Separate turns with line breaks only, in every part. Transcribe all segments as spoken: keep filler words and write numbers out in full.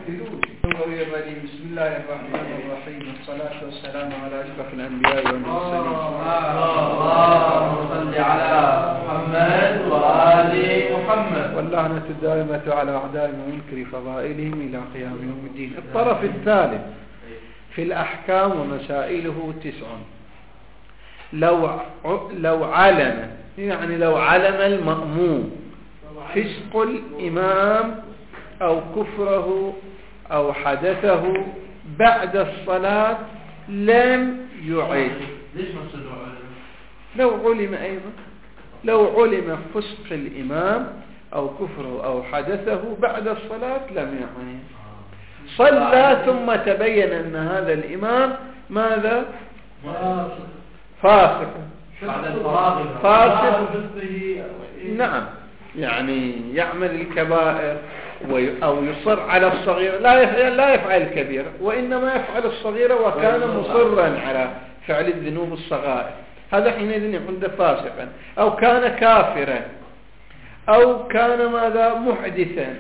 بسم الله الرحمن الرحيم، والصلاة والسلام على أشرف الأنبياء والمرسلين.
اللهم صل على محمد وآل محمد.
واللعنة الدائمة على أعدائهم ومنكر فضائلهم إلى قيام يوم الدين. الطرف الثالث في الأحكام ومسائله تسع. لو لو علم يعني لو علم المأموم فسق الإمام أو كفره أو حدثه بعد الصلاة لم يعيد.
ليش ما
لو علم أيضا لو علم فسق الإمام أو كفره أو حدثه بعد الصلاة لم يعيد. صلى ثم تبين أن هذا الإمام ماذا؟ فاسق. فاسق. نعم، يعني يعمل الكبائر أو يصر على الصغيرة، لا يفعل لا يفعل الكبيرة وإنما يفعل الصغيرة وكان مصرا على فعل الذنوب الصغائر، هذا حينئذ يكون فاسقا. أو كان كافرا أو كان ماذا محدثا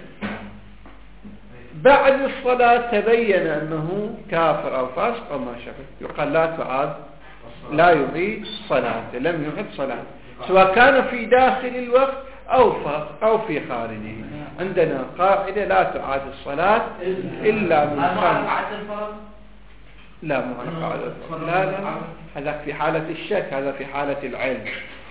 بعد الصلاة تبين أنه كافر أو فاسق أو ما شابه، يقال لا تعاد لا يعيد صلاته، لم يعد صلاته سواء كان في داخل الوقت أو أو في خارجه. عندنا قاعدة لا تعاد الصلاة إلا من خمس. لا مو عن قاعدة. لا لا هذا في حالة الشك، هذا في حالة العلم.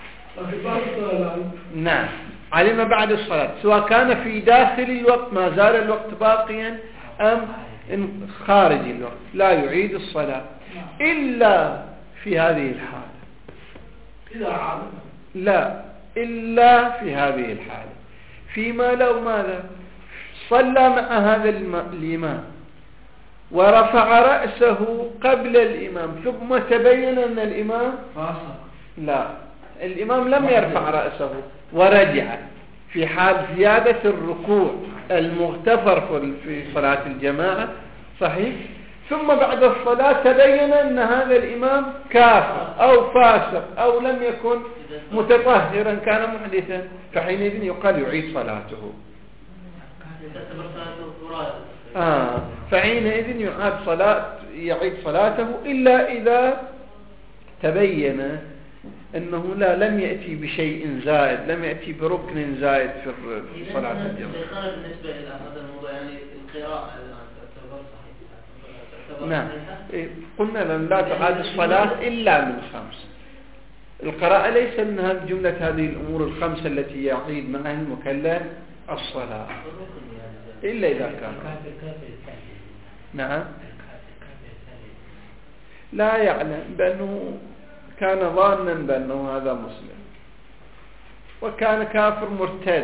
نعم، علم بعد الصلاة سواء كان في داخل الوقت ما زال الوقت باقيا أم خارج الوقت لا يعيد الصلاة إلا في هذه الحالة. لا إلا في هذه الحالة فيما لو ماذا صلى مع هذا الإمام ورفع رأسه قبل الإمام ثم تبين أن الإمام
فاسق.
لا، الإمام لم يرفع رأسه ورجع في حال زيادة الركوع المغتفر في صلاة الجماعة، صحيح؟ ثم بعد الصلاة تبين أن هذا الإمام كافر أو فاسق أو لم يكن متطهرا كان محدثا، فحينئذ يقال يعيد صلاته. آه فحينئذ يعاد صلاة يعيد صلاته إلا إذا تبين أنه لا لم يأتي بشيء زائد، لم يأتي بركن زائد في صلاة الجماعة.
بالنسبة إلى هذا الموضوع يعني القراءة
نعم، قلنا لا تعاد الصلاة إلا من خمس. القراءة ليس من هذه جملة هذه الأمور الخمسة التي يعيد معها المكلف الصلاة إلا إذا كان. نعم، لا يعلم بأنه كان ظانا بأنه هذا مسلم وكان كافر مرتد،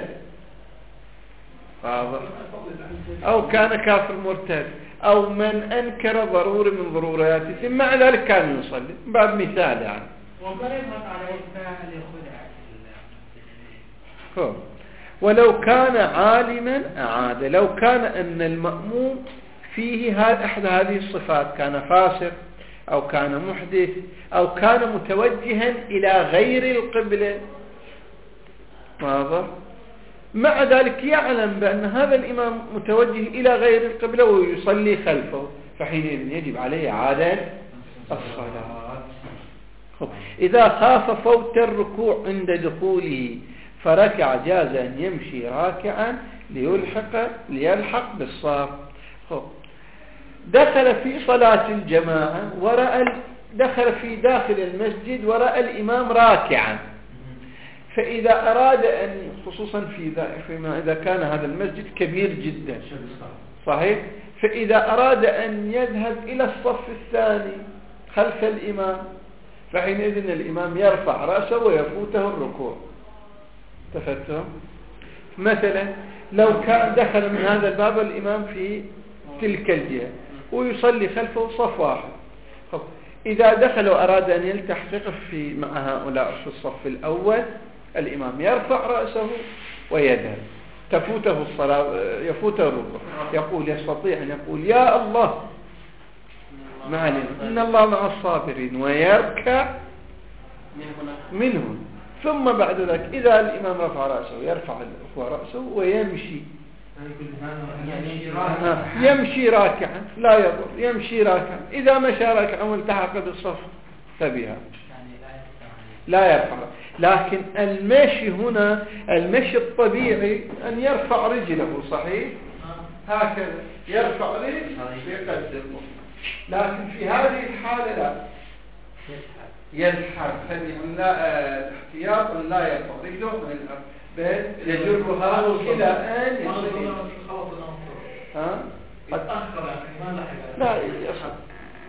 أو كان كافر مرتد أو من أنكر ضرورة من ضرورياته ثم مع ذلك كان يصلي، باب مثال يعني. ولو كان عالما أعاد. لو كان أن المأموم فيه أحد هذه الصفات، كان فاسق أو كان محدث أو كان متوجها إلى غير القبلة، واضح؟ مع ذلك يعلم بأن هذا الإمام متوجه إلى غير القبلة ويصلي خلفه، فحينئذ يجب عليه إعادة الصلاة. إذا خاف فوت الركوع عند دخوله فركع جاز أن يمشي راكعا ليلحق ليلحق بالصف. دخل في صلاة الجماعة ورأى دخل في داخل المسجد ورأى الإمام راكعا، فإذا أراد أن خصوصا في فيما إذا كان هذا المسجد كبير جدا، صحيح؟ فإذا أراد أن يذهب إلى الصف الثاني خلف الإمام فحينئذ الإمام يرفع رأسه ويفوته الركوع. تفتهم؟ مثلا لو كان دخل من هذا الباب الإمام في تلك الجهة ويصلي خلفه صف واحد، إذا دخل وأراد أن يلتحق في مع هؤلاء في الصف الأول الإمام يرفع رأسه ويذهب، تفوته الصلاة يفوته الركوع، يقول يستطيع أن يقول يا الله معلم إن الله مع الصابرين ويركع منهم، ثم بعد ذلك إذا الإمام رفع رأسه يرفع رأسه ويمشي
يعني
يمشي راكعا لا يضر، يمشي راكعا، إذا مشى راكعا والتحق بالصف فبها لا يرفع. لكن المشي هنا المشي الطبيعي أن يرفع رجله، صحيح؟ هكذا يرفع رجله ويقدمه، لكن في هذه الحالة لا، يلحق لا احتياط لا يرفع رجله من الأرض، بل يجرها إلى أن يصل. ها؟ قد أخر يعني ما لحق. لا يصل.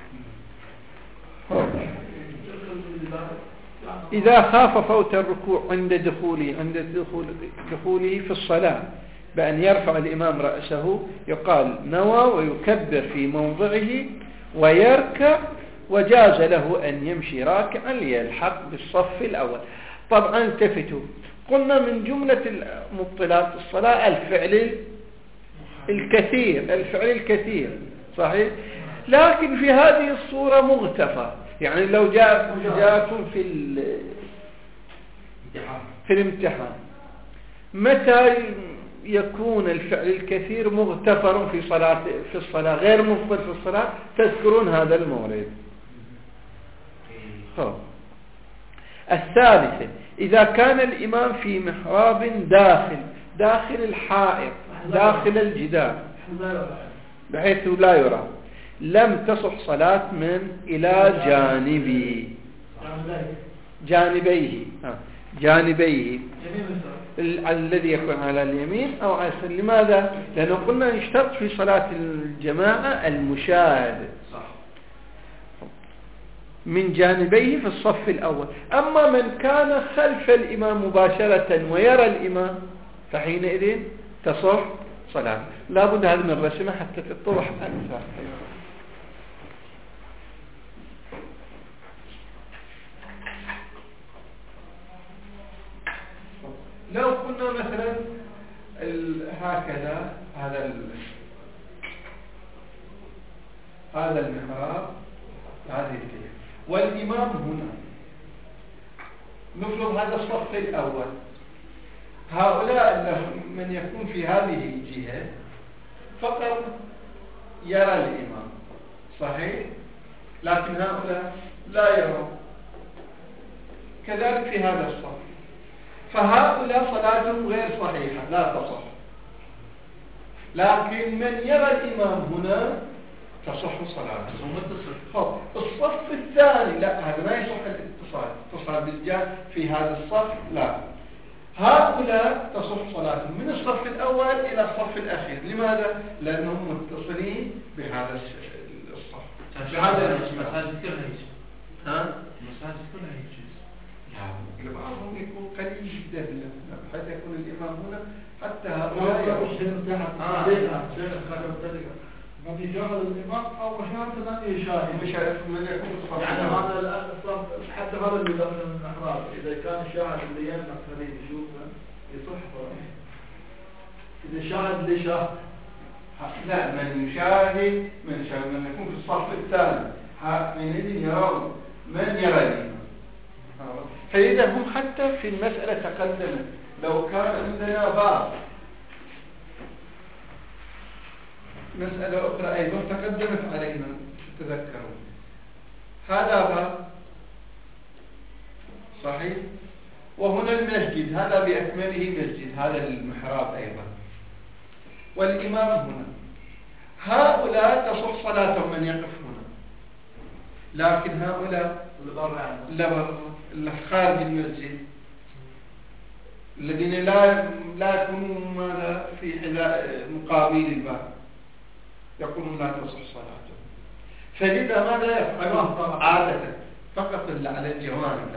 إذا خاف فوت الركوع عند دخوله عند دخول دخوله في الصلاة بأن يرفع الإمام رأسه، يقال نوى ويكبر في موضعه ويركع، وجاز له أن يمشي راكعا ليلحق بالصف الأول. طبعا التفتوا، قلنا من جملة مبطلات الصلاة الفعل الكثير، الفعل الكثير صحيح، لكن في هذه الصورة مغتفى. يعني لو جاء جاءكم في في الامتحان متى يكون الفعل الكثير مغتفر في صلاة في الصلاة غير مفضل في الصلاة، تذكرون هذا المورد. الثالثة، إذا كان الإمام في محراب داخل داخل الحائط داخل الجدار بحيث لا يرى، لم تصح صلاة من إلى جانبي جانبيه جانبيه الذي يكون على اليمين أو على اليسار. لماذا؟ لأنه قلنا يشترط في صلاة الجماعة المشاهد من جانبيه في الصف الأول. أما من كان خلف الإمام مباشرة ويرى الإمام فحينئذ تصح صلاة. لا بد هذا من الرسمة حتى تتضح أكثر. لو قلنا مثلا هكذا هذا هذا المحراب هذه الجهة والإمام هنا، نفرض هذا الصف الأول، هؤلاء من يكون في هذه الجهة فقط يرى الإمام صحيح، لكن هؤلاء لا يرون. كذلك في هذا الصف، فهؤلاء صلاتهم غير صحيحة لا تصح. لكن من يرى الإمام هنا تصح صلاته. خب الصف الثاني لا، هذا ما يصح الاتصال، اتصال بالجهة في هذا الصف لا، هؤلاء تصح صلاتهم من الصف الأول إلى الصف الأخير. لماذا؟ لأنهم متصلين بهذا الصف.
هذا المساجد كلها يجوز. ها؟ المساجد كلها يجوز.
لا، بعضهم يكون قليل جدا حتى يكون الإمام هنا حتى هؤلاء
ما في جهل الإمام أو مشاهدة لا يشاهد
مشاهد من يكون الصف.
يعني هذا الصف حتى هذا اللي داخل المحراب إذا كان الشاهد اللي يمنع فريد يشوفه يصح فريد. إذا شاهد اللي شاهد
لا، من يشاهد من شاهد من يكون في الصف الثاني حينئذ يرون من يرى الإمام. فإذا هم حتى في المسألة تقدمت. لو كان عندنا باب مسألة أخرى أيضا تقدمت علينا تتذكرون، هذا باب صحيح، وهنا المسجد هذا بأكمله مسجد، هذا المحراب أيضا، والإمام هنا، هؤلاء تصح صلاتهم من يقف هنا، لكن هؤلاء اللي خارج المسجد الذين لا لا يكونون ماذا في حذاء مقابل الباب يقولون لا تصح صلاتهم. فلذا ماذا يفعلون عادة فقط إلا على الجوانب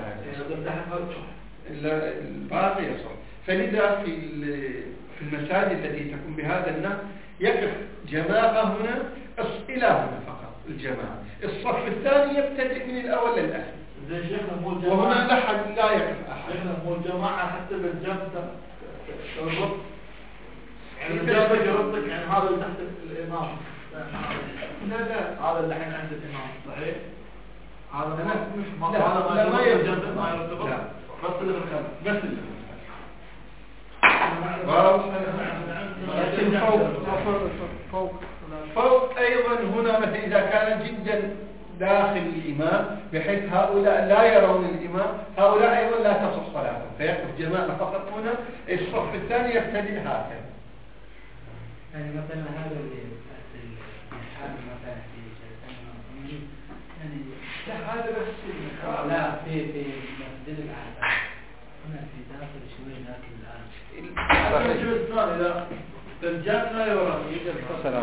إلا الباقي يصح. فلذا في في المساجد التي تكون بهذا النحو يقف جماعة هنا إلى هنا فقط الجماعة، الصف الثاني يبتدئ من الأول للآخر.
زي شيخنا مو الجماعة
وهنا لا أحد لا يقف أحد.
شيخنا مو الجماعة حتى بالجنب تربط يعني الجنب يربطك يعني هذا اللي تحت الإمام.
لا لا
هذا اللي الحين عند الإمام صحيح. هذا
لا
ما
لا
هذا
ما
يربط ما يرتبط
بس اللي بالخلف بس اللي
بالخلف.
لكن فوق فوق فوق أيضا هنا مثلا إذا كان جدا داخل الإمام بحيث هؤلاء لا يرون الإمام، هؤلاء أيضا لا تصح صلاتهم، فيقف جماعة فقط هنا، الصف الثاني يبتدئ هكذا.
يعني مثلا هذا اللي الحال مثلا في يعني
هذا بس
لا في في مسجد الأعلى هنا في داخل شوي لكن الآن
هذا الجزء الثاني لا الجامع لا يرى.
السلام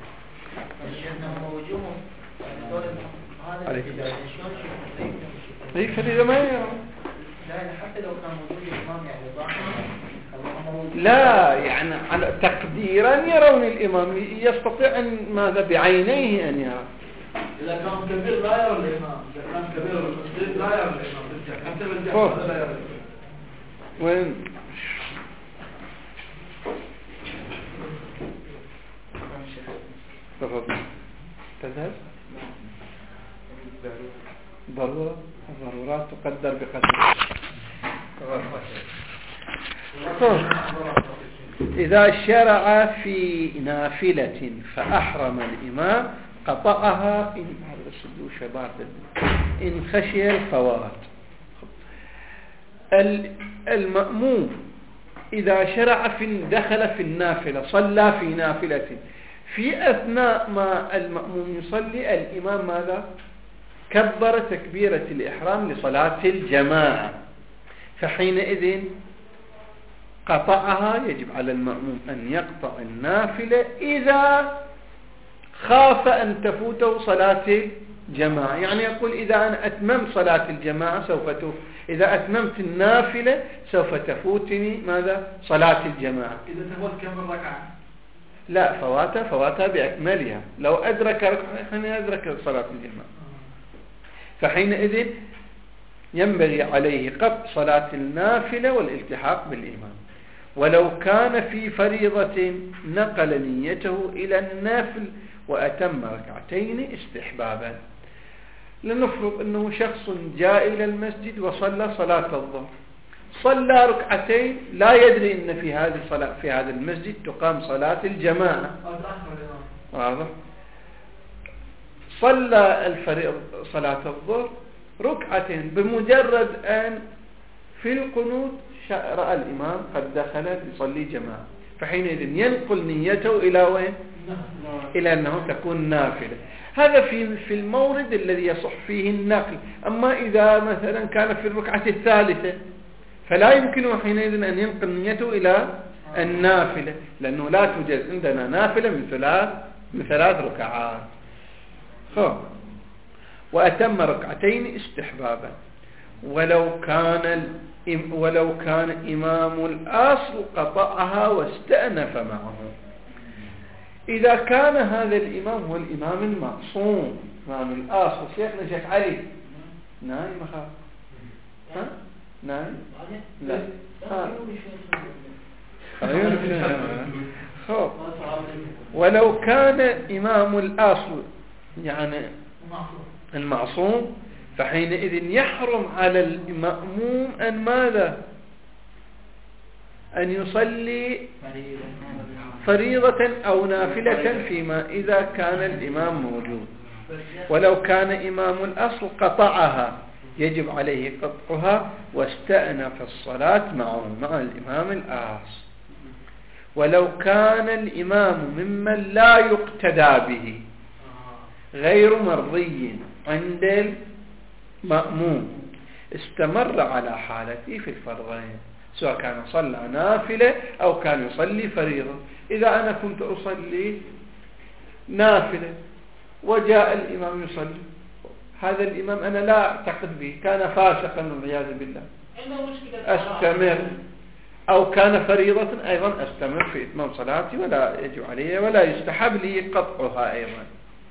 عليكم. اي فإذا ما يرى
حتى لو كان موجود الإمام يعني ظاهر
لا يعني على تقديرا يرون الإمام، يستطيع أن ماذا بعينيه أن يرى.
إذا كان كبير لا يرى الإمام، إذا كان كبير المسجد لا يرى الإمام، حتى بالجامع لا يرى الإمام.
وين تفضل تذهب؟ ضرورة الضرورات تقدر بقدر. إذا شرع في نافلة فأحرم الإمام قطعها إن إن خشي الفوات. المأموم إذا شرع في دخل في النافلة صلى في نافلة في أثناء ما المأموم يصلي الإمام ماذا؟ كبر تكبيرة الإحرام لصلاة الجماعة، فحينئذ قطعها. يجب على المأموم أن يقطع النافلة إذا خاف أن تفوته صلاة الجماعة. يعني يقول إذا أنا أتممت صلاة الجماعة سوف تفوت، إذا أتممت النافلة سوف تفوتني ماذا؟ صلاة الجماعة.
إذا تفوت كم ركعة؟
لا، فواتها فواتها بأكملها. لو أدرك ركعة حين أدرك صلاة الجماعة، فحينئذ ينبغي عليه قطع صلاة النافلة والالتحاق بالإمام. ولو كان في فريضة نقل نيته إلى النافل وأتم ركعتين استحبابا. لنفرض أنه شخص جاء إلى المسجد وصلى صلاة الظهر، صلى ركعتين لا يدري أن في هذه الصلاة في هذا المسجد تقام صلاة الجماعة، واضح؟ صلى الفريضة صلاة الظهر ركعتين، بمجرد أن في القنوت رأى الإمام قد دخل يصلي جماعة، فحينئذ ينقل نيته إلى وين؟ إلى أنه تكون نافلة. هذا في في المورد الذي يصح فيه النقل. أما إذا مثلا كان في الركعة الثالثة فلا يمكنه حينئذ أن ينقل نيته إلى النافلة، لأنه لا توجد عندنا نافلة من ثلاث من ثلاث ركعات. خب. وأتم ركعتين استحبابا. ولو كان ولو كان إمام الأصل قطعها واستأنف معه. إذا كان هذا الإمام هو الإمام المعصوم، إمام الأصل، شيخنا شيخ علي نايم أخاف ها نايم لا ها خب. ولو كان إمام الأصل يعني المعصوم، فحينئذ يحرم على المأموم أن ماذا؟ أن يصلي فريضة أو نافلة فيما إذا كان الإمام موجود. ولو كان إمام الأصل قطعها، يجب عليه قطعها واستأنف الصلاة معه مع الإمام الأصل. ولو كان الإمام ممن لا يقتدى به غير مرضي عند المأموم استمر على حالته في الفرضين، سواء كان صلى نافلة أو كان يصلي فريضة. إذا أنا كنت أصلي نافلة وجاء الإمام يصلي، هذا الإمام أنا لا أعتقد به، كان فاسقا والعياذ بالله، أستمر. أو كان فريضة أيضا أستمر في إتمام صلاتي ولا يجب علي ولا يستحب لي قطعها أيضا.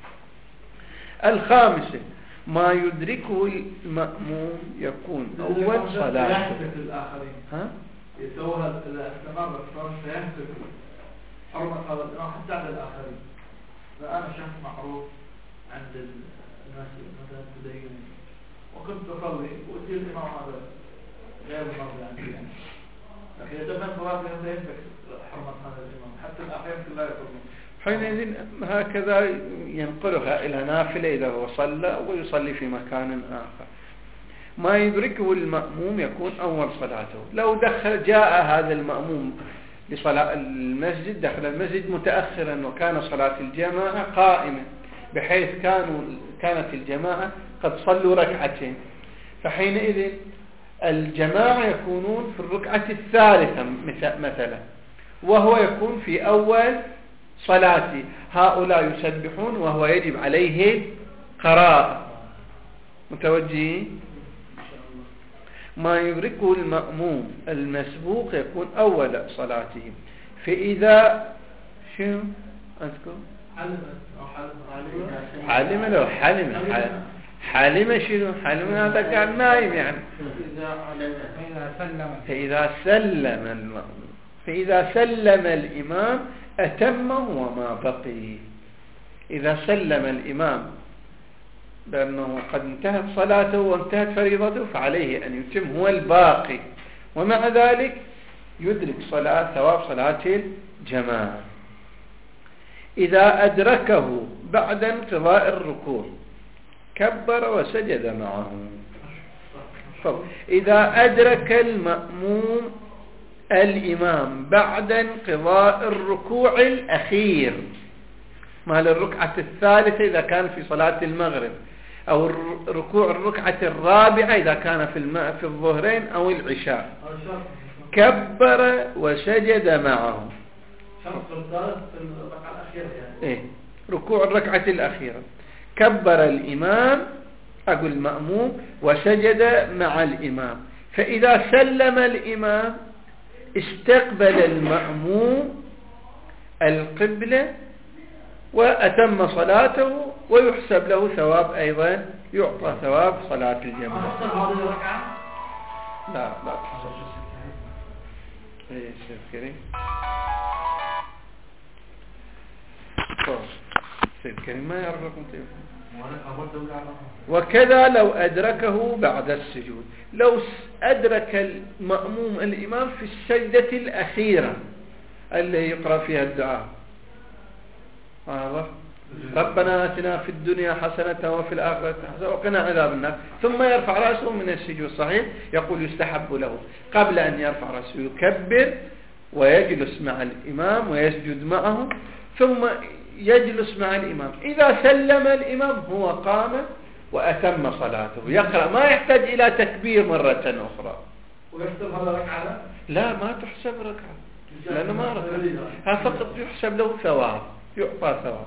الخامسة ما يدركه المأموم يكون أول صلاة.
يحدث الآخرين
ها؟
يتوهد إذا استمر الصلاة فيحدث حرمة هذا الإمام حتى على الآخرين. فأنا شخص معروف عند الناس مثلا تديني وكنت أصلي وأتي الإمام هذا غير مرضي عندي يعني لكن إذا من صلاة لا ينفك حرمة هذا الإمام حتى الأخير كلها يقولون.
حينئذ هكذا ينقلها إلى نافلة إذا هو صلى ويصلي في مكان آخر. ما يدركه المأموم يكون أول صلاته. لو دخل جاء هذا المأموم لصلاة المسجد، دخل المسجد متأخرا وكان صلاة الجماعة قائمة بحيث كانوا كانت الجماعة قد صلوا ركعتين، فحينئذ الجماعة يكونون في الركعة الثالثة مثلا وهو يكون في أول صلاته، هؤلاء يسبحون وهو يجب عليه قراءة. متوجهين؟ ما يدركه المأموم المسبوق يكون أول صلاته. فإذا شو أذكر حلم لو حلم حلم شنو حلم هذا كان نايم يعني. فإذا سلم المأموم فإذا سلم الإمام أتمه وما بقي. إذا سلم الإمام بأنه قد انتهت صلاته وانتهت فريضته فعليه أن يتم هو الباقي، ومع ذلك يدرك صلاة ثواب صلاة الجماعة. إذا أدركه بعد انقضاء الركوع كبر وسجد معه. إذا أدرك المأموم الإمام بعد انقضاء الركوع الأخير مال الركعة الثالثة إذا كان في صلاة المغرب، أو ركوع الركعة الرابعة إذا كان في الماء في الظهرين أو العشاء، كبر وسجد معه. إيه ركوع الركعة الأخيرة كبر الإمام أقول المأموم وسجد مع الإمام. فإذا سلم الإمام استقبل المأموم القبلة وأتم صلاته ويحسب له ثواب أيضا، يعطى ثواب صلاة الجماعة. لا لا ايه شيخ كريم شيخ كريم ما يعرفكم تليفون. وكذا لو أدركه بعد السجود، لو أدرك المأموم الإمام في السجدة الأخيرة اللي يقرأ فيها الدعاء واضح ربنا آتنا في الدنيا حسنة وفي الآخرة حسنة وقنا عذاب النار، ثم يرفع رأسه من السجود صحيح، يقول يستحب له قبل أن يرفع رأسه يكبر ويجلس مع الإمام ويسجد معه ثم يجلس مع الإمام. إذا سلم الإمام هو قام وأتم صلاته يقرأ، ما يحتاج إلى تكبير مرة أخرى.
ويحسب هذا ركعة؟
لا ما تحسب ركعة لأنه ما ركعة، ها فقط يحسب له ثواب، يعطى ثواب.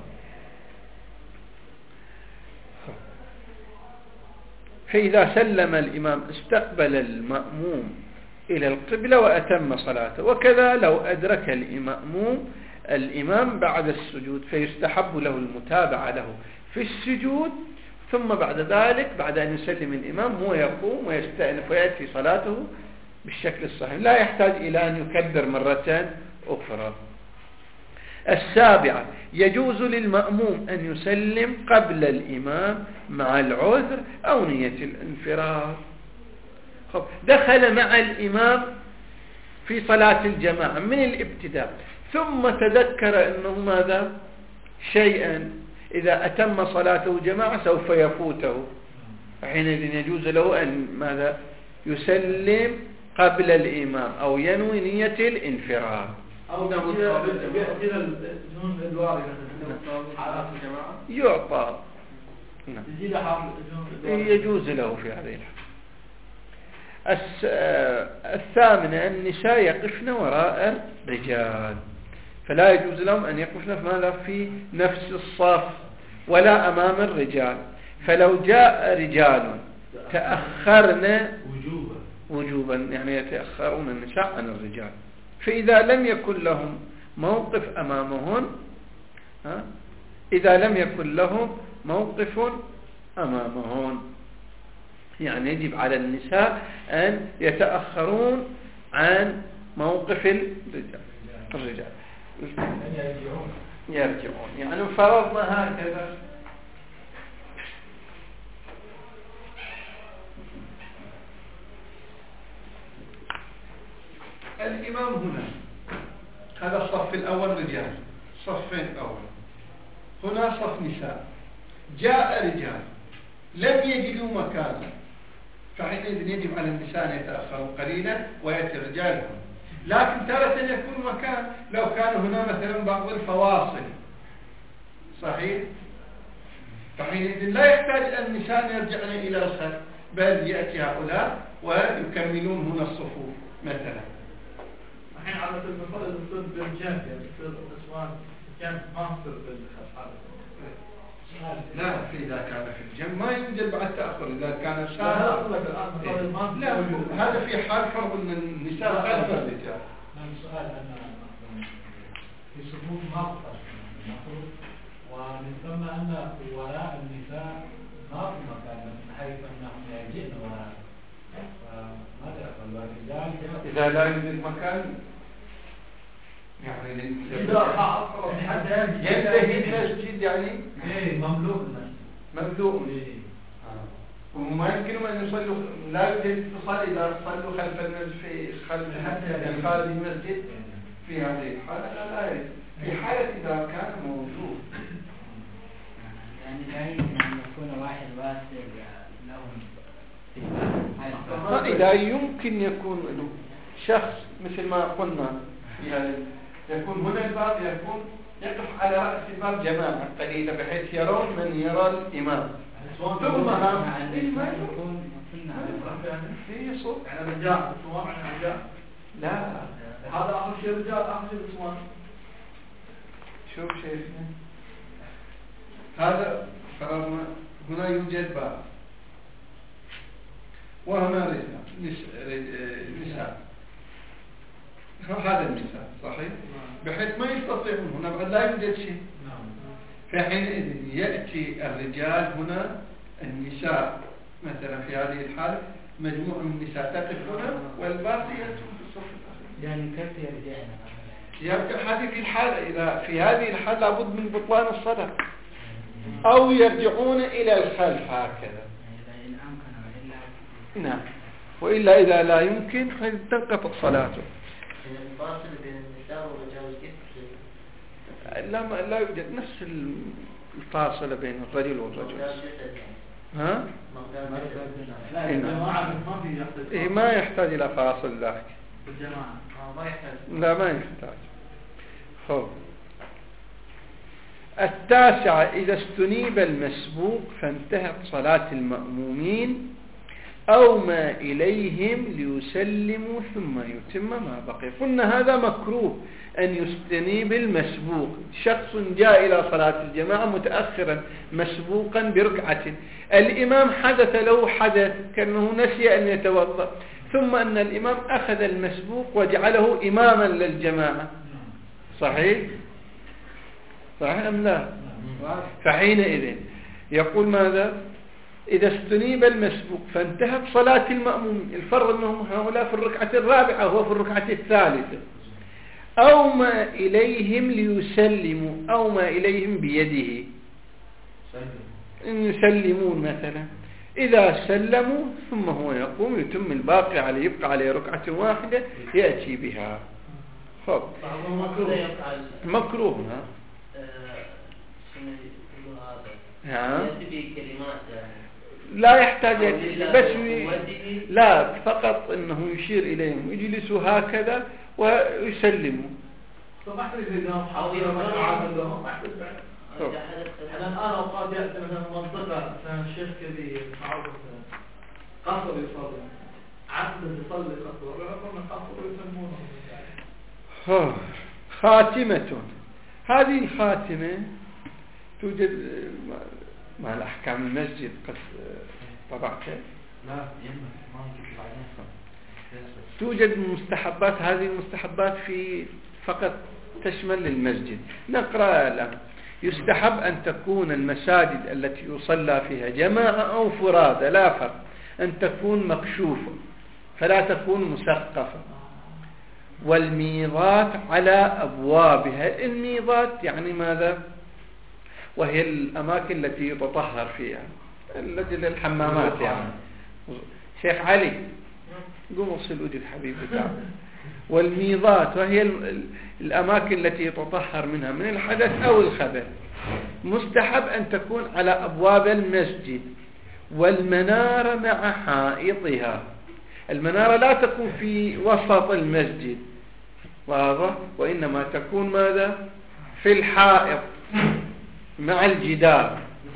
فإذا سلم الإمام استقبل المأموم إلى القبلة وأتم صلاته. وكذا لو أدرك الإمام الإمام بعد السجود فيستحب له المتابعة له في السجود، ثم بعد ذلك بعد أن يسلم الإمام هو يقوم ويستأنف ويأتي صلاته بالشكل الصحيح، لا يحتاج إلى أن يكبر مرة أخرى. السابعة يجوز للمأموم أن يسلم قبل الإمام مع العذر أو نية الانفراد. دخل مع الإمام في صلاة الجماعة من الابتداء ثم تذكر أنه ماذا شيئا إذا أتم صلاته جماعة سوف يفوته، حينئذ يجوز له أن ماذا يسلم قبل الإمام أو ينوي نية الانفراد.
أو يأتينا الجنون الوارد حالات الجماعة
يعطى
يزيد حال الجنون
يجوز له في هذه الحالة. الثامنة النساء يقفن وراء الرجال، فلا يجوز لهم أن يقفن في ماذا في نفس الصف ولا أمام الرجال. فلو جاء رجال تأخرن
وجوبا
وجوبا يعني يتأخرون النساء عن الرجال، فإذا لم يكن لهم موقف أمامهن ها إذا لم يكن لهم موقف أمامهن يعني يجب على النساء أن يتأخرون عن موقف الرجال الرجال يرجعون يرجعون يعني فرضنا هكذا. الإمام هنا هذا الصف الأول رجال، صفين أول، هنا صف نساء، جاء رجال لم يجدوا مكانا، فحينئذ يجب على النساء أن يتأخروا قليلا ويأتي الرجال هم. لكن تارة يكون مكان لو كان هنا مثلا بعض الفواصل، صحيح؟ فحينئذ لا يحتاج النساء يرجعن إلى الخلف، بل يأتي هؤلاء ويكملون هنا الصفوف مثلا.
الحين على المثال اللي يصير بالجنب يعني يصير النسوان الجنب ما يصير بالخلف.
لا، في إذا كان في الجنب ما يوجد بعد تأخر إذا كان
لا
شاب.
لا
لا، هذا في حال فرض أن النساء خلف الرجال.
نعم، سؤال أنا في صفوف مقطع المفروض، ومن ثم أن وراء النساء ما في مكان حيث أنهم يجئن وراء، فماذا يفعل الرجال؟
إذا لا يوجد مكان يعني ينتهي المسجد يعني
إيه مملوء المسجد
مملوء.
إيه.
وما يمكنهم أن يصلوا، لا يوجد اتصال إذا صلوا خلف المسجد في خلف خارج المسجد في هذه الحالة. لا لا في حالة إذا كان موجود
يعني لا يمكن أن يكون واحد واسع لهم.
إذا يمكن يكون شخص مثل ما قلنا يعني يكون هنا الباب يكون يقف على رأس الباب جماعة قليلة بحيث يرون من يرى الإمام. ثم في صوت
يعني رجال نسوان يعني رجال.
لا
هذا آخر شيء رجال آخر شيء نسوان.
شوف شيخنا هذا فرضنا هنا يوجد باب وهنا رجال نساء، هذا النساء صحيح بحيث ما يستطيعون هنا بعد لا يوجد شيء. فحينئذ يأتي الرجال هنا النساء مثلا في هذه الحالة مجموعة من النساء تقف هنا والباقي يأتون في الصف الآخر.
يعني كيف يرجعنا؟
يرجع هذه في الحالة إذا في هذه الحالة لابد من بطلان الصلاة أو يرجعون إلى الخلف هكذا. نعم، وإلا إذا لا يمكن تنقطع صلاته.
الفاصل بين النساء والرجال كيف؟
لا ما لا يوجد نفس الفاصلة بين الرجل والرجل. ها؟
لا الجماعة ما في يحتاج.
إيه ما يحتاج إلى فاصل ذاك.
الجماعة ما يحتاج.
لا ما يحتاج. خب. التاسعة إذا استنيب المسبوق فانتهت صلاة المأمومين أو ما إليهم ليسلموا ثم يتم ما بقي. قلنا هذا مكروه أن يستنيب المسبوق. شخص جاء إلى صلاة الجماعة متأخرا مسبوقا بركعة، الإمام حدث له حدث كأنه نسي أن يتوضأ، ثم أن الإمام أخذ المسبوق وجعله إماما للجماعة، صحيح؟ صحيح أم لا؟ فحينئذ يقول ماذا؟ إذا استنيب المسبوق فانتهت صلاة المأموم، الفرق أنهم هؤلاء في الركعة الرابعة وهو في الركعة الثالثة، أو ما إليهم ليسلموا أو ما إليهم بيده إن يسلمون مثلا، إذا سلموا ثم هو يقوم يتم الباقي عليه، يبقى عليه ركعة واحدة يأتي بها. خب مكروه ها ها لا يحتاج بس لا فقط انه يشير اليهم يجلسوا هكذا ويسلموا.
فما إذا أو يوم الآن أوقات يأتي مثلا منطقة مثلا الشيخ كذي معروف قصر يصلي عبد يصلي قصر ويعطون قصر ويسمونه.
خاتمة، هذه الخاتمة توجد مع الأحكام المسجد قد طبعتها؟
لا يمكن ما يمكن بعدين.
توجد مستحبات، هذه المستحبات في فقط تشمل للمسجد. نقرأ الآن. يستحب أن تكون المساجد التي يصلى فيها جماعة أو فرادى لا فرق أن تكون مكشوفة فلا تكون مسقفة، والميضات على أبوابها. الميضات يعني ماذا؟ وهي الأماكن التي يتطهر فيها، التي للحمامات يعني. شيخ علي قوم وصل وجد حبيبي تعال. والميضات وهي الأماكن التي تطهر منها من الحدث أو الخبث. مستحب أن تكون على أبواب المسجد، والمنارة مع حائطها. المنارة لا تكون في وسط المسجد، واضح، وإنما تكون ماذا؟ في الحائط مع الجدار.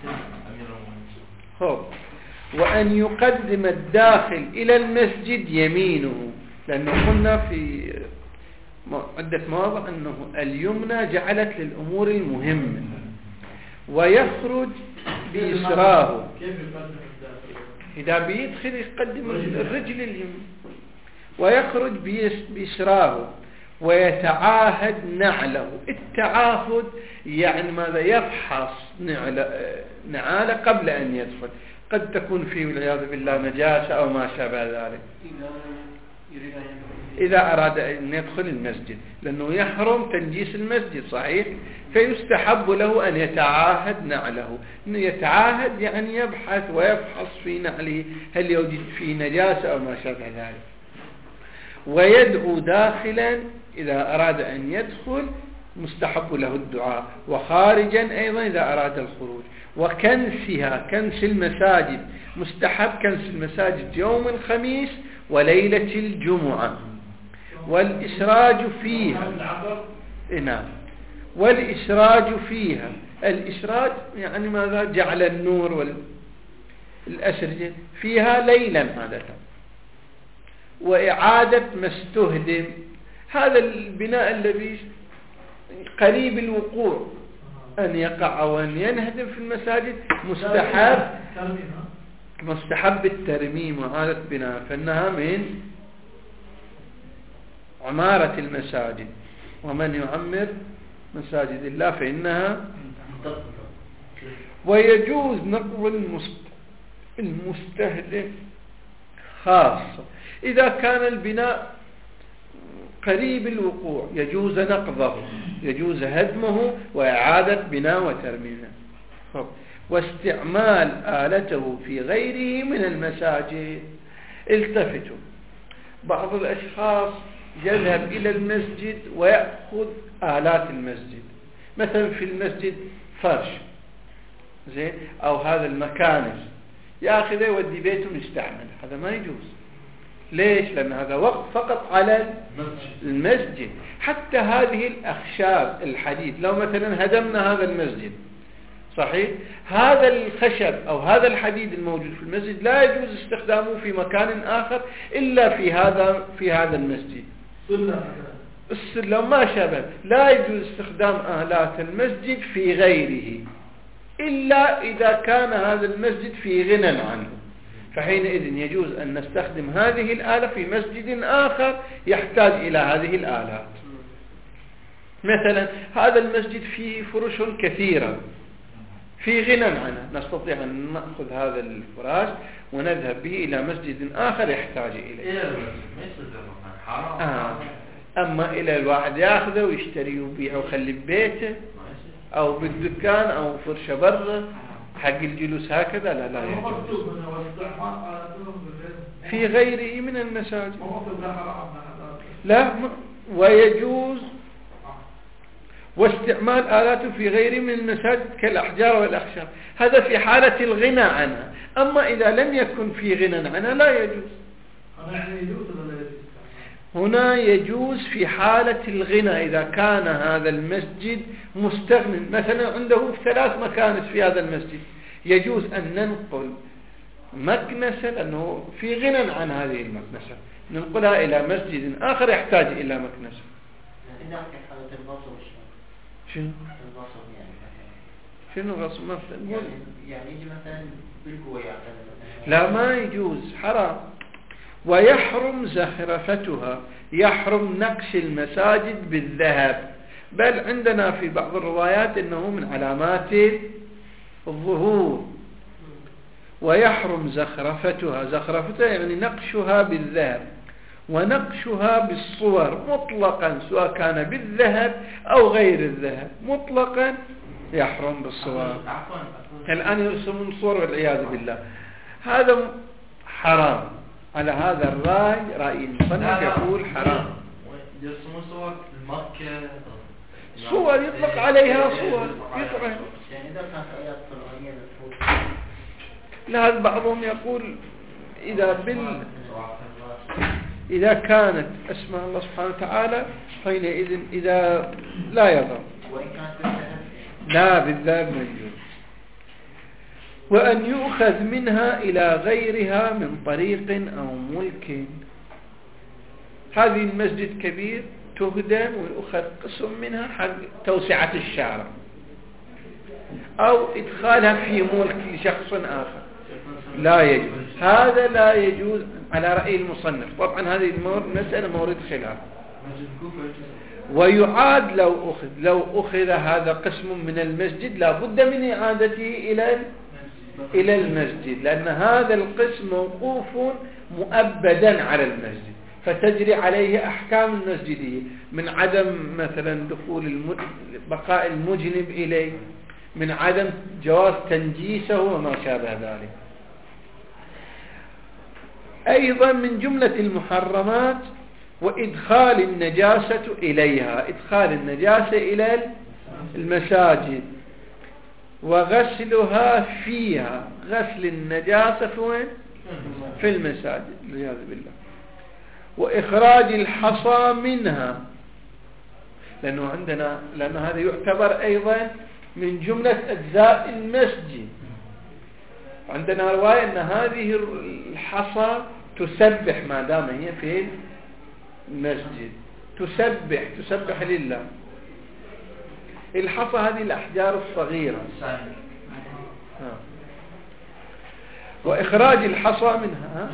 خب. وأن يقدم الداخل إلى المسجد يمينه، لأنه قلنا في عدة مواضع أنه اليمنى جعلت للأمور المهمة. ويخرج بيسراه، إذا بيدخل يقدم الرجل اليمنى. ويخرج بيسراه ويتعاهد نعله. التعاهد يعني ماذا؟ يفحص نعاله قبل أن يدخل، قد تكون فيه والعياذ بالله نجاسة أو ما شابه ذلك. إذا أراد أن يدخل المسجد، لأنه يحرم تنجيس المسجد صحيح، فيستحب له أن يتعاهد نعله. أنه يتعاهد يعني يبحث ويفحص في نعله هل يوجد فيه نجاسة أو ما شابه ذلك. ويدعو داخلا إذا أراد أن يدخل، مستحب له الدعاء. وخارجا أيضا إذا أراد الخروج. وكنسها، كنس المساجد، مستحب كنس المساجد يوم الخميس وليلة الجمعة. والإسراج فيها، نعم، والإسراج فيها. الإسراج يعني ماذا؟ جعل النور والأسرج فيها ليلا عادة. وإعادة ما استهدم، هذا البناء الذي قريب الوقوع أن يقع أو أن ينهدم في المساجد مستحب مستحب الترميم وإعادة بناء، فإنها من عمارة المساجد. ومن يعمر مساجد الله فإنها. ويجوز نقض المستهدم خاصة. إذا كان البناء قريب الوقوع يجوز نقضه، يجوز هدمه وإعادة بناء وترميمه. واستعمال آلته في غيره من المساجد. التفتوا، بعض الأشخاص يذهب إلى المسجد ويأخذ آلات المسجد، مثلا في المسجد فرش زين أو هذا المكانس، يأخذه يودي بيته يستعمل. هذا ما يجوز. ليش؟ لأن هذا وقت فقط على المسجد. حتى هذه الأخشاب الحديد، لو مثلا هدمنا هذا المسجد صحيح، هذا الخشب أو هذا الحديد الموجود في المسجد لا يجوز استخدامه في مكان آخر إلا في هذا في هذا المسجد. السلم ما شابه، لا يجوز استخدام آلات المسجد في غيره إلا إذا كان هذا المسجد في غنى عنه، فحينئذ يجوز أن نستخدم هذه الآلة في مسجد آخر يحتاج إلى هذه الآلات. مثلا هذا المسجد فيه فرش كثيرة في غنى عنها، نستطيع أن نأخذ هذا الفراش ونذهب به إلى مسجد آخر يحتاج إليه. آه. أما إلى الواحد يأخذه ويشتريه ويبيعه ويخلي ببيته أو بالدكان أو فرشة برا حق الجلوس هكذا، لا لا يجوز في غيره من المساجد. لا. ويجوز واستعمال آلاته في غيره من المساجد كالأحجار والأخشاب، هذا في حالة الغنى عنها. أما إذا لم يكن في غنى عنها لا يجوز. هنا يجوز في حالة الغنى إذا كان هذا المسجد مستغنٍ، مثلا عنده ثلاث مكانس في هذا المسجد، يجوز أن ننقل مكنسة لأنه في غنى عن هذه المكنسة، ننقلها إلى مسجد آخر يحتاج إلى مكنسة. شنو؟ شنو غصب مثلا؟
يعني يجي مثلا بالقوة
لا ما يجوز، حرام. ويحرم زخرفتها، يحرم نقش المساجد بالذهب، بل عندنا في بعض الروايات أنه من علامات الظهور. ويحرم زخرفتها، زخرفتها يعني نقشها بالذهب، ونقشها بالصور مطلقا سواء كان بالذهب أو غير الذهب، مطلقا يحرم بالصور. الآن يرسمون صور والعياذ بالله، هذا حرام. على هذا الرأي رأي المصنف يقول حرام.
يرسمون صور مكة،
صور يطلق عليها صور يطلق عليها.
يعني إذا كانت آيات قرآنية مفهوم.
لا بعضهم يقول إذا بال إذا كانت أسماء الله سبحانه وتعالى حينئذ إذا لا يضر،
وإن كانت بالذات
لا بالذات موجود. وأن يؤخذ منها إلى غيرها من طريق أو ملك. هذه المسجد كبير تهدم ويؤخذ قسم منها حق توسعة الشارع أو إدخالها في ملك لشخص آخر، لا يجوز. هذا لا يجوز على رأي المصنف. طبعا هذه المسألة مورد خلاف. ويعاد لو أخذ لو أخذ هذا قسم من المسجد لا بد من إعادته إلى إلى المسجد، لأن هذا القسم موقوف مؤبدا على المسجد، فتجري عليه أحكام المسجدية من عدم مثلا دخول المج... بقاء المجنب إليه، من عدم جواز تنجيسه وما شابه ذلك. أيضا من جملة المحرمات وإدخال النجاسة إليها، إدخال النجاسة إلى المساجد وغسلها فيها، غسل النجاسة وين؟ في المساجد والعياذ بالله. وإخراج الحصى منها، لأنه عندنا لأن هذا يعتبر أيضا من جملة أجزاء المسجد. عندنا رواية أن هذه الحصى تسبح ما دام هي في المسجد، تسبح تسبح لله. الحصى هذه الأحجار الصغيرة. وإخراج الحصى منها.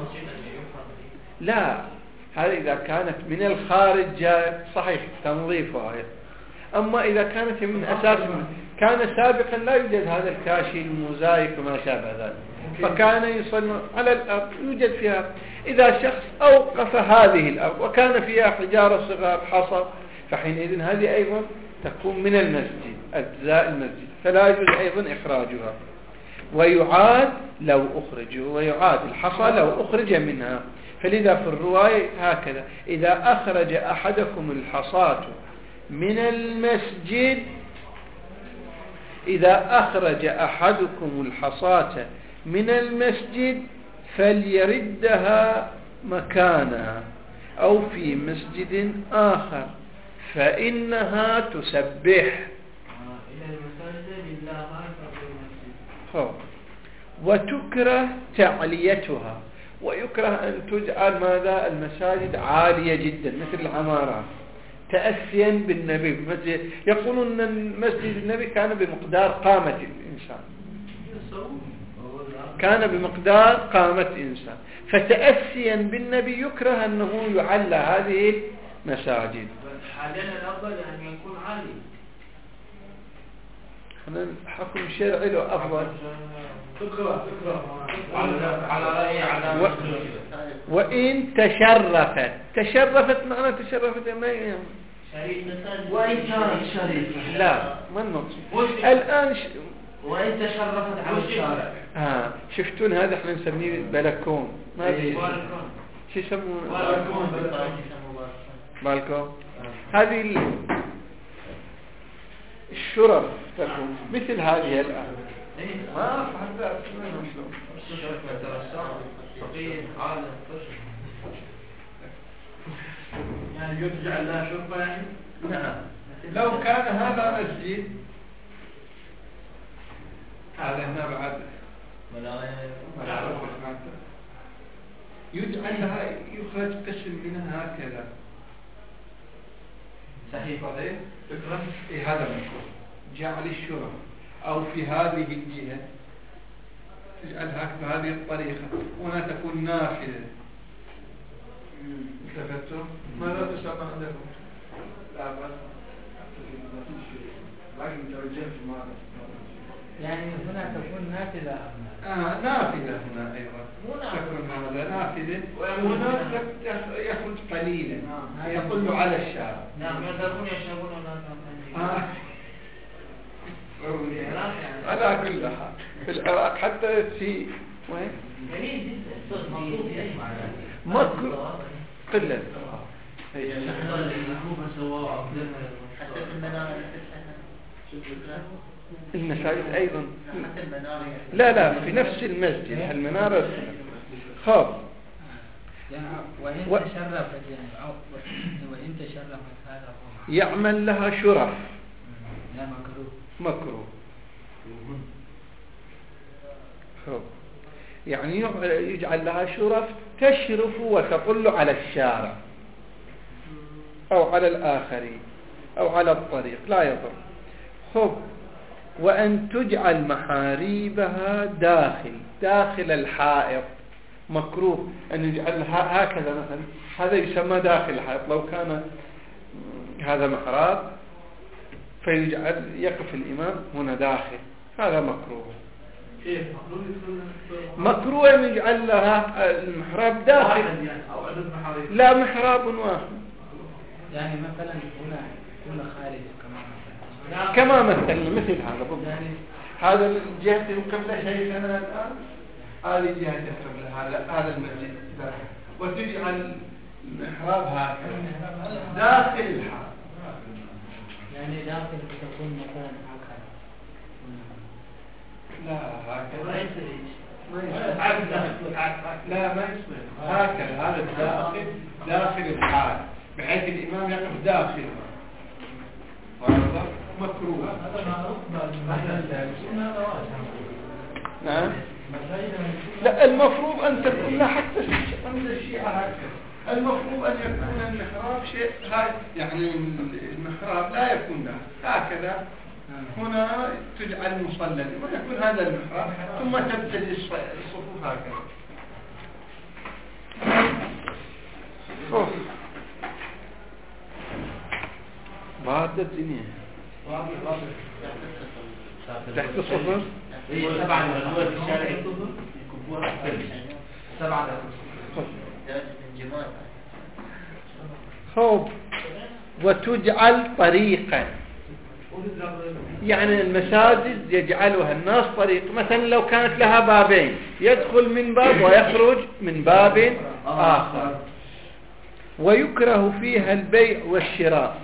لا، هذا إذا كانت من الخارج جاء صحيح تنظيفها. أما إذا كانت من أساس كان سابقا لا يوجد هذا الكاشي الموزايك وما شابه ذلك، فكان يصلي على الأرض يوجد فيها. إذا شخص أوقف هذه الأرض وكان فيها حجارة صغار حصى، فحينئذ هذه أيضا تكون من المسجد، أجزاء المسجد، فلا يجوز أيضا إخراجها. ويعاد لو أخرج ويعاد الحصى لو أخرج منها. فلذا في الرواية هكذا: إذا أخرج أحدكم الحصاة من المسجد إذا أخرج أحدكم الحصاة من المسجد فليردها مكانها أو في مسجد آخر فإنها تسبح. وتكره تعليتها، ويكره أن تجعل ماذا المساجد عالية جدا مثل العمارات تأسيا بالنبي. يقولون أن مسجد النبي كان بمقدار قامة الإنسان، كان بمقدار قامة إنسان، فتأسيا بالنبي يكره أنه يعلى هذه المساجد.
حاليا الأفضل أن يكون عالي.
حكم الشرعي له أفضل.
تكره تكره على رأي على
و... وإن تشرفت تشرفت معنى تشرفت ما يعني
وإن كانت شريفة
لا ما المقصود الآن ش...
وإن تشرفت على الشارع.
ها شفتون هذا احنا نسميه بلكون، ما ادري شو يسمونه
بالكون.
بالكون. هذه ال... الشرف تكون مثل هذه الآن. ما أعرف حتى أسمعهم شلون.
شرفة ترسام فقيه عالم يعني يرجع لها شرفة يعني.
نعم. لو كان هذا مسجد هذا هنا بعد يجعل لها يخرج قسم منها هكذا صحيح صحيح فكرة في هذا المكان جعل الشرف أو في هذه الجهة تجعلها بهذه الطريقة وهنا تكون نافذة. التفتوا ماذا تسمى عندكم؟ لا بس لكن توجه في المعنى
يعني هنا تكون نافذة.
آه نافذة هنا أيضا تكون هذا نافذة وهنا يخرج قليلا يقل على الشارع.
نعم يذهبون يشربون هناك.
على كل حال في العراق حتى في وين؟ مكر قلة
حتى في المنارة
المساجد أيضا لا لا في نفس المسجد المنارة خاف
وإن
و...
تشرفت يعني أو وإن تشرفت هذا هو
يعمل لها شرف
لا مكروه
مكروه خاف يعني يجعل لها شرف تشرف وتطل على الشارع أو على الآخرين أو على الطريق لا يضر خب وأن تجعل محاريبها داخل داخل الحائط مكروه أن يجعلها هكذا مثلا هذا يسمى داخل الحائط لو كان هذا محراب فيجعل يقف الإمام هنا داخل هذا مكروه مكروه أن يجعل لها المحراب داخل لا محراب واحد
يعني مثلا هنا هنا خارج كما مثلا
كما مثلا مثل هذا بالضبط يعني هذا الجهة القبلة شايفنا الآن هذه الجهة القبلة هذا هذا المسجد وتجعل المحراب هكذا داخل الحائط
يعني داخل تكون مثلا هكذا
لا هكذا لا ما يصير هكذا هذا داخل داخل الحائط بحيث الإمام يقف داخل هذا مكروه نعم لا المفروض أن تكون لا حتى عند الشيعة هكذا المفروض أن يكون المحراب شيء هاي يعني المحراب لا يكون له هكذا هنا تجعل مصلى ويكون هذا المحراب ثم تبتدي الصفوف هكذا أوه. بعد الدنيا تحت الصفر
سبعة من الشارع يكبوها سبعة
خوف وتجعل طريقا يعني المساجد يجعلها الناس طريق مثلا لو كانت لها بابين يدخل من باب ويخرج من باب آخر ويكره فيها البيع والشراء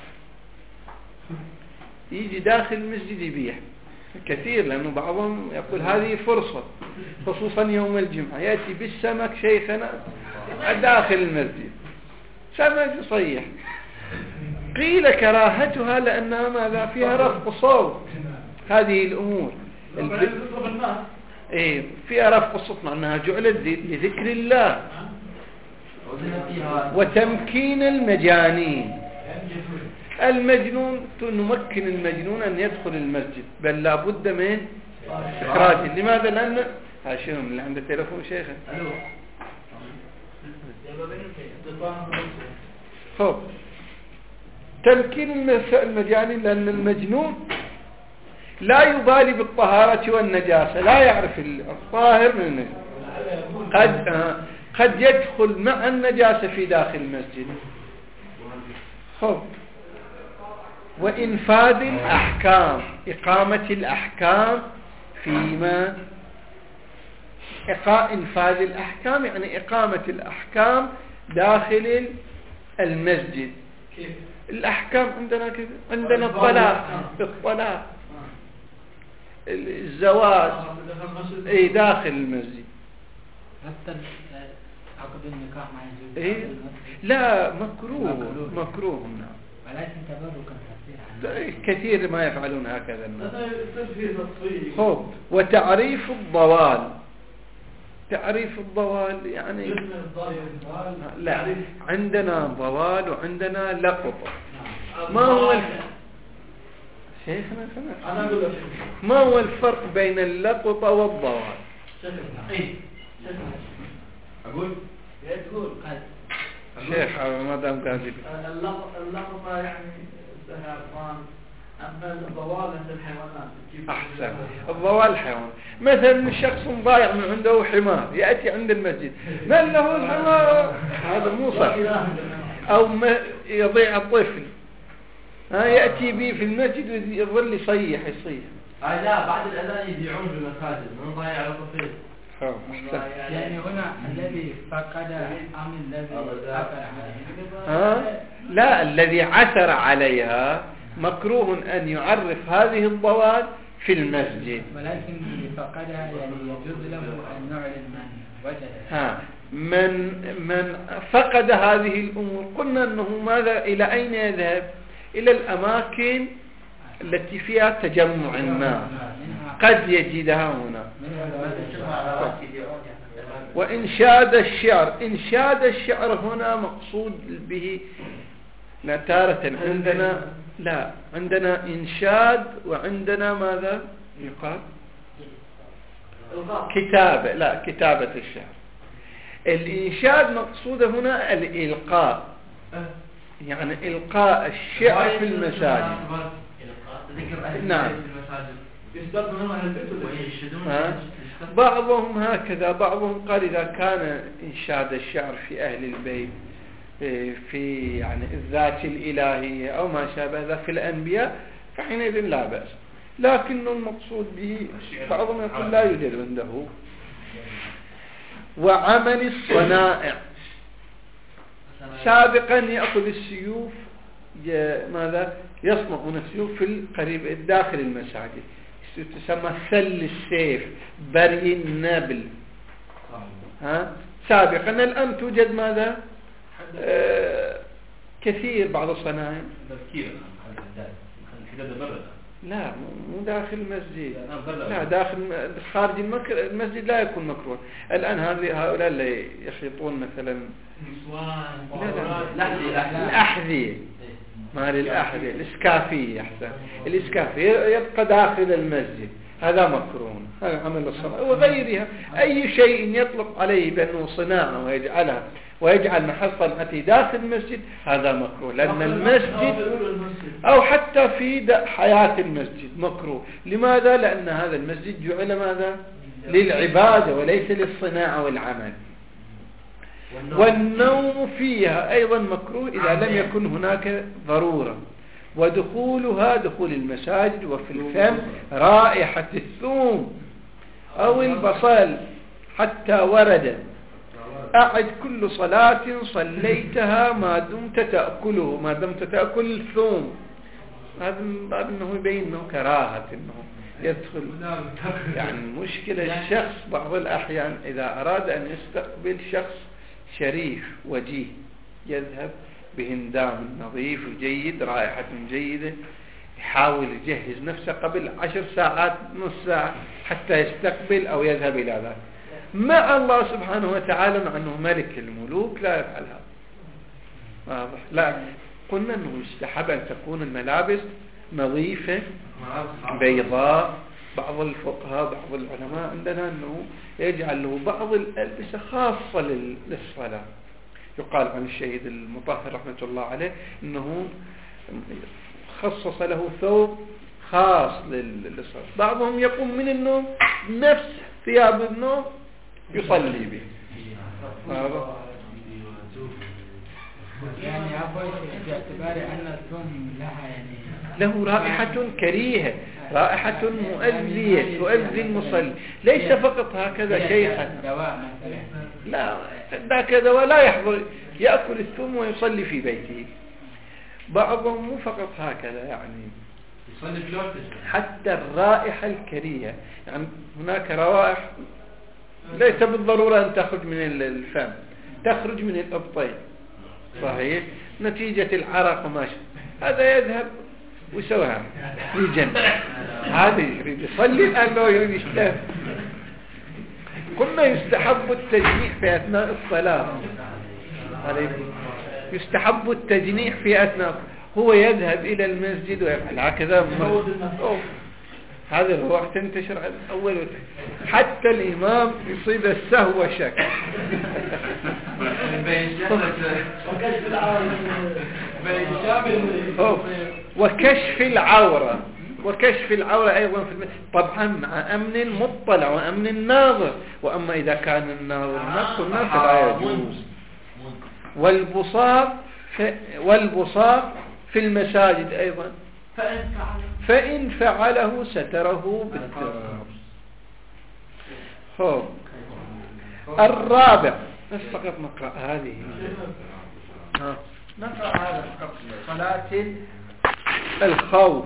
يجي داخل المسجد يبيع كثير لأنه بعضهم يقول هذه فرصة خصوصا يوم الجمعة يأتي بالسمك شيخنا داخل المسجد سمك يصيح قيل كراهتها لأنها ماذا فيها رفع صوت هذه الأمور الب... إيه فيها رفع الصوت مع أنها جعلت لذكر الله وتمكين المجانين المجنون نمكن المجنون أن يدخل المسجد بل لا بد من إخراجه لماذا لأن هاشم اللي عنده تلفون شيخه خب تمكين المجانين لأن المجنون لا يبالي بالطهارة والنجاسة لا يعرف الطاهر من النجاسة قد قد يدخل مع النجاسة في داخل المسجد خب وإنفاذ الأحكام إقامة الأحكام فيما إنفاذ الأحكام يعني إقامة الأحكام داخل المسجد الأحكام عندنا كذا عندنا الطلاق الطلاق الزواج أي داخل المسجد
حتى عقد النكاح ما يجوز
إيه؟ لا مكروه مكروه
ولكن تبركا
كثير ما يفعلون هكذا الناس خب وتعريف الضوال تعريف الضوال يعني لا عندنا ضوال وعندنا لقطة ما هو الف... شيخنا سمع ما هو الفرق بين اللقطة والضوال
أقول
تقول
شيخ ما دام كاذب
اللقطة يعني الزهران أما الضوال عند الحيوانات
أحسن الضوال الحيوان مثلا شخص ضايع من عنده حمار يأتي عند المسجد من له الحمار هذا مو صح أو ما يضيع الطفل ها يأتي به في المسجد ويظل يصيح يصيح
آه لا بعد الأذان يبيعون بالمساجد من ضايع على طفل
يعني هنا الذي فقد أم الذي عثر عليها؟
ها؟ لا، الذي عثر عليها مكروه أن يعرف هذه الضوال في المسجد،
ولكن اللي فقدها يعني يجوز له أن يعلن من وجدها.
ها، من من فقد هذه الأمور قلنا أنه ماذا، إلى أين يذهب؟ إلى الأماكن التي فيها تجمع الناس، قد يجدها هنا. وإنشاد الشعر، إنشاد الشعر هنا مقصود به تارة عندنا، لا عندنا إنشاد وعندنا ماذا يقال؟ كتابة، لا كتابة الشعر. الإنشاد مقصود هنا الإلقاء، يعني إلقاء الشعر في المساجد. نعم. بعضهم هكذا، بعضهم قال إذا كان إنشاد الشعر في أهل البيت في يعني الذات الإلهية أو ما شابه ذا في الأنبياء فحينئذ لا بأس، لكن المقصود به بعضهم يقول لا يوجد عنده. وعمل الصنائع، سابقا يأخذ السيوف ماذا يصنعون السيوف في القريب داخل المساجد، تسمى سل السيف، بري النبل. ها سابقا. الآن توجد ماذا آه كثير بعض الصنائع. لا مو داخل المسجد، لا داخل خارج المسجد لا يكون مكروه. الآن هذه هؤلاء اللي يخيطون مثلا الأحذية، مال الأحذية الإسكافية، أحسن الإسكافية يبقى داخل المسجد، هذا مكروه، هذا عمل الصناعة. وغيرها أي شيء يطلق عليه بأنه صناعة ويجعلها ويجعل محل صنعته داخل المسجد هذا مكروه، لأن المسجد أو حتى في حياة المسجد مكروه. لماذا؟ لأن هذا المسجد جعل ماذا؟ للعبادة وليس للصناعة والعمل. والنوم فيها أيضا مكروه إذا لم يكن هناك ضرورة. ودخولها دخول المساجد وفي الفم رائحة الثوم أو البصل حتى ورد أعد كل صلاة صليتها ما دمت تأكله، ما دمت تأكل الثوم. هذا باب أنه يبين أنه كراهة أنه يدخل. يعني مشكلة الشخص بعض الأحيان إذا أراد أن يستقبل شخص شريف وجيه يذهب بهندام نظيف وجيد رائحة جيدة، يحاول يجهز نفسه قبل عشر ساعات نص ساعة حتى يستقبل أو يذهب إلى ذلك. مع الله سبحانه وتعالى مع أنه ملك الملوك لا يفعل هذا. واضح؟ لا قلنا أنه يستحب أن تكون الملابس نظيفة بيضاء. بعض الفقهاء بعض العلماء عندنا أنه يجعل له بعض الألبسة خاصة للصلاة. يقال عن الشهيد المطهر رحمة الله عليه أنه خصص له ثوب خاص للصلاة. بعضهم يقوم من النوم نفس ثياب النوم يصلي به.
يعني أبوي باعتبار أن الثوم لها يعني
له رائحة كريهة، رائحة مؤذية تؤذي المصلي. ليس فقط هكذا شيخا، لا ذاك دواء لا يحضر يأكل الثوم ويصلي في بيته. بعضهم مو فقط هكذا، يعني حتى الرائحة الكريهة. يعني هناك روائح ليس بالضرورة أن تخرج من الفم، تخرج من الأبطين صحيح نتيجة العرق وما شابه، هذا يذهب ويسويها في جنة. هذا يريد يصلي الآن لو يريد يشتغل. قلنا يستحب التجنيح في أثناء الصلاة عليكم، يستحب التجنيح في أثناء، هو يذهب إلى المسجد ويفعل هكذا. هذا الروح تنتشر أول حتى الإمام يصيب السهو شك. وكشف العورة، وكشف العورة أيضا في المسجد طبعا مع أمن المطلع وأمن الناظر. وأما إذا كان الناظر نفس الناس لا يجوز. والبصاق والبصاق في المساجد أيضا فإن فعله ستره بالتراب. الرابع بس فقط نقرأ هذه ها. نقرأ هذا فقط صلاة الخوف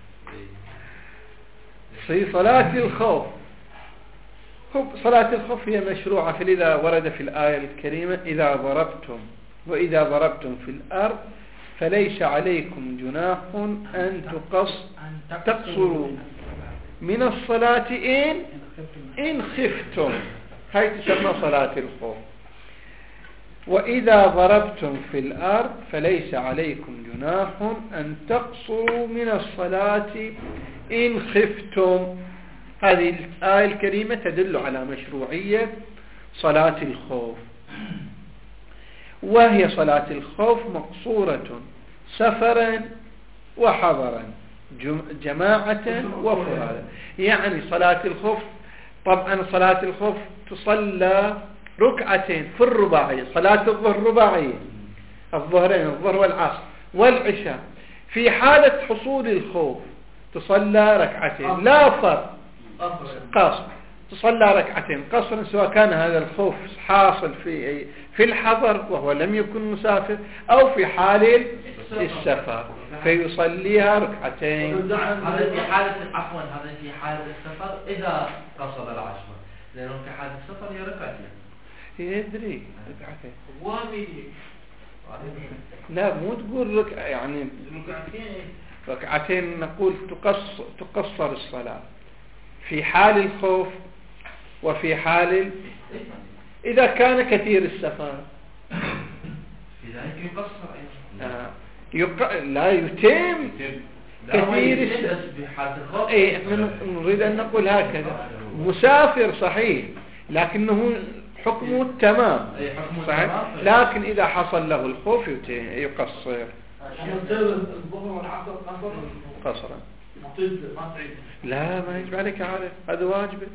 في صلاة الخوف. صلاة الخوف هي مشروعة فلذا ورد في الآية الكريمة إذا ضربتم وإذا ضربتم في الأرض فليس عليكم جناح أن تقص تقصروا من الصلاة إن إن خفتم. هاي تسمى صلاة الخوف. وإذا ضربتم في الأرض فليس عليكم جناح أن تقصروا من الصلاة إن خفتم. هذه الآية الكريمة تدل على مشروعية صلاة الخوف، وهي صلاة الخوف مقصورة سفرا وحضرا جماعة وفرادا. يعني صلاة الخوف طبعا صلاة الخوف تصلى ركعتين في الرباعية. صلاة الظهر رباعية، الظهرين الظهر والعصر والعشاء. في حالة حصول الخوف تصلى ركعتين لا فرق قصر، تصلى ركعتين قصرا سواء كان هذا الخوف حاصل في في الحضر وهو لم يكن مسافر أو في حال السفر فيصليها ركعتين.
هذا في حالة عفوا هذا في حالة السفر إذا قصد العشرة، لأنه في حالة السفر هي ركعتين.
يدري ركعتين
وامي
لا مو تقول ركعة يعني ركعتين نقول تقصر تقصر الصلاة في حال الخوف وفي حال إذا كان كثير السفر
في ذلك يقصر
آه. يق... لا يتم كثير السفر. إيه نريد أن نقول هكذا مسافر صحيح لكنه حكمه التمام صحيح، لكن إذا حصل له الخوف يقصر قصرا. لا ما يجب عليك عارف هذا واجب.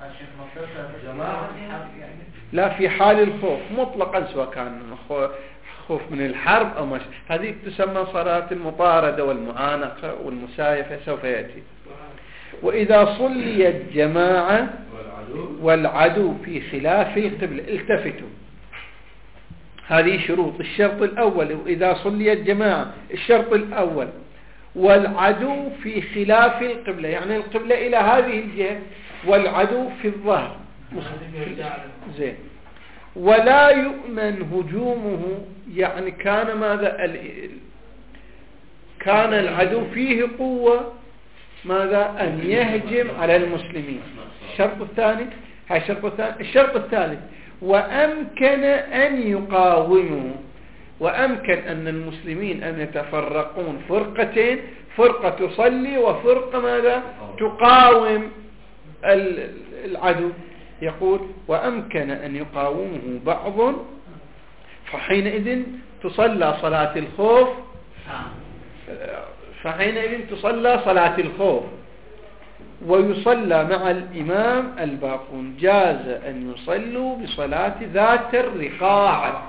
لا في حال الخوف مطلقا سواء كان خوف من الحرب أو مش، هذه تسمى صلاة المطاردة والمعانقة والمسايفة سوف يأتي. وإذا صليت جماعة والعدو في خلاف القبلة. التفتوا، هذه شروط. الشرط الأول وإذا صليت جماعة الشرط الأول والعدو في خلاف القبلة، يعني القبلة إلى هذه الجهة والعدو في الظهر زين. ولا يؤمن هجومه، يعني كان ماذا ال... كان العدو فيه قوة ماذا أن يهجم على المسلمين. الشرط الثاني هاي الشرط الثاني. الشرط الثالث وأمكن أن يقاوموا، وأمكن أن المسلمين أن يتفرقون فرقتين، فرقة تصلي وفرقة ماذا تقاوم العدو. يقول وأمكن أن يقاومه بعض، فحينئذ تصلى صلاة الخوف فحينئذ تصلى صلاة الخوف ويصلى مع الإمام الباقون. جاز أن يصلوا بصلاة ذات الرقاع.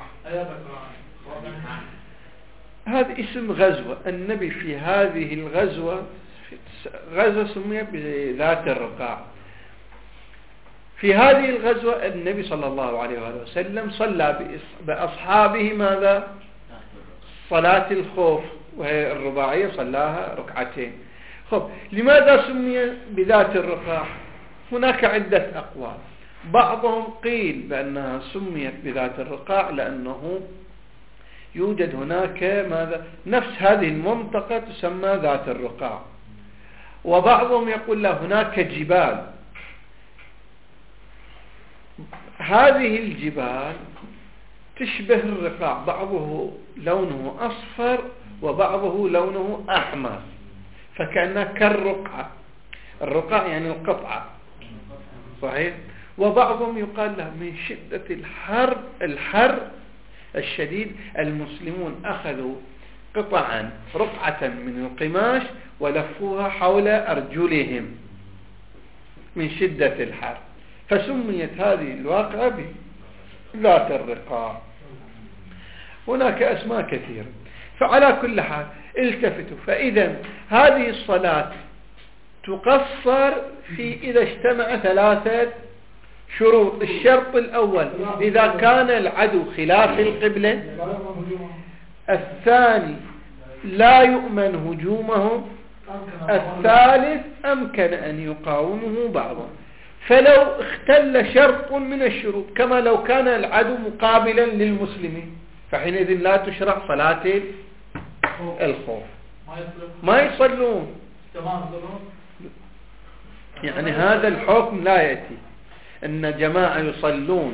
هذا اسم غزوة. النبي في هذه الغزوة غزوة سميت بذات الرقاع. في هذه الغزوة النبي صلى الله عليه وآله وسلم صلى بأصحابه ماذا صلاة الخوف وهي الرباعية، صلاها ركعتين. خب لماذا سمي بذات الرقاع؟ هناك عدة أقوال. بعضهم قيل بأنها سميت بذات الرقاع لأنه يوجد هناك ماذا نفس هذه المنطقة تسمى ذات الرقاع. وبعضهم يقول لا هناك جبال، هذه الجبال تشبه الرقاع، بعضه لونه أصفر وبعضه لونه أحمر، فكأنها كالرقعة. الرقاع يعني القطعة صحيح. وبعضهم يقال له من شدة الحر الحر الشديد المسلمون أخذوا قطعا رقعة من القماش ولفوها حول أرجلهم من شدة الحر، فسميت هذه الواقعة بذات الرقاع. هناك أسماء كثيرة. فعلى كل حال التفتوا. فإذا هذه الصلاة تقصر في إذا اجتمع ثلاثة شروط. الشرط الأول إذا كان العدو خلاف القبلة. الثاني لا يؤمن هجومه. الثالث أمكن أن يقاومه بعضه. فلو اختل شرط من الشروط كما لو كان العدو مقابلا للمسلمين فحينئذ لا تشرع صلاة الخوف، ما يصلون. يعني هذا الحكم لا يأتي أن جماعة يصلون،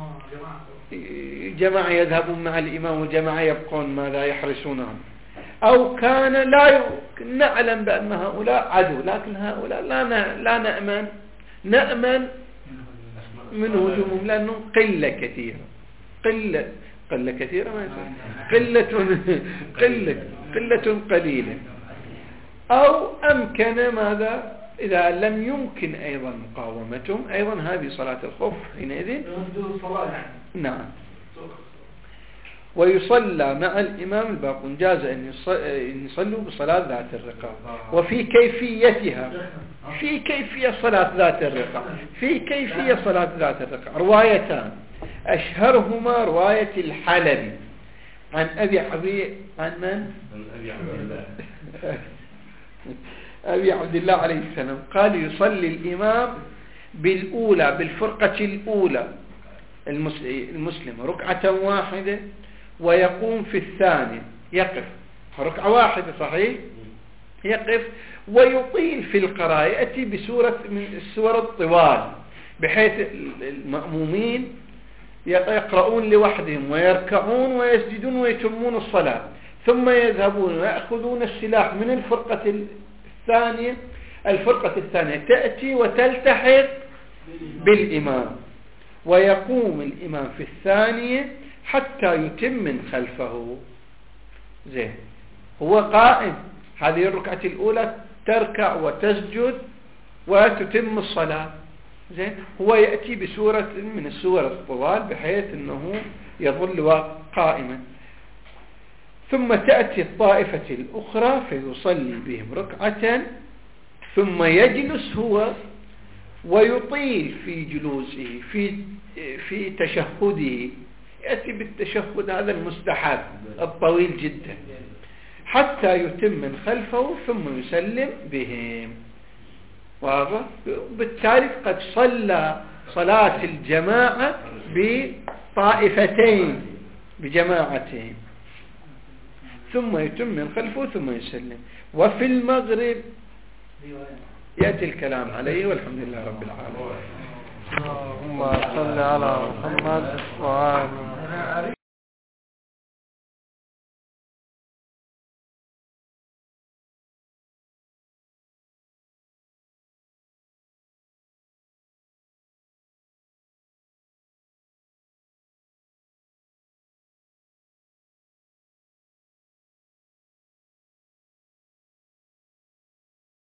جماعة يذهبون مع الإمام وجماعة يبقون ماذا يحرسونهم. أو كان لا ي... نعلم بأن هؤلاء عدو لكن هؤلاء لا ن... لا نأمن نأمن من هجومهم لأنه قلة كثيرة قلة قلة كثيرة ما قلة قلة قلة قليلة. أو أمكن ماذا إذا لم يمكن أيضا مقاومتهم أيضا هذه صلاة الخوف حينئذ نعم. ويصلى مع الإمام الباقون، جاز أن يصلوا بصلاة ذات الرقاب. وفي كيفيتها، في كيفية صلاة ذات الرقاب، في كيفية صلاة ذات الرقاب روايتان أشهرهما رواية الحلبي عن أبي عبي عن من؟ أبي عبد الله أبي عبد الله عليه السلام قال يصلي الإمام بالأولى بالفرقة الأولى المسلم ركعة واحدة ويقوم في الثانية يقف ركعة واحدة صحيح يقف ويطيل في القراءة يأتي بسورة من السور الطوال بحيث المأمومين يقرؤون لوحدهم ويركعون ويسجدون ويتمون الصلاة ثم يذهبون ويأخذون السلاح من الفرقة الثانية. الفرقة الثانية تأتي وتلتحق بالإمام ويقوم الإمام في الثانية حتى يتم من خلفه. زين هو قائم هذه الركعة الأولى تركع وتسجد وتتم الصلاة. زين هو يأتي بسورة من السور الطوال بحيث أنه يظل قائما ثم تأتي الطائفة الأخرى فيصلي بهم ركعة ثم يجلس هو ويطيل في جلوسه في في تشهده يأتي بالتشهد هذا المستحب الطويل جدا حتى يتم من خلفه ثم يسلم بهم. واضح؟ بالتالي قد صلى صلاة الجماعة بطائفتين بجماعتين ثم يتم من خلفه ثم يسلم. وفي المغرب يأتي الكلام عليه والحمد لله رب العالمين. اللهم صل على محمد وآله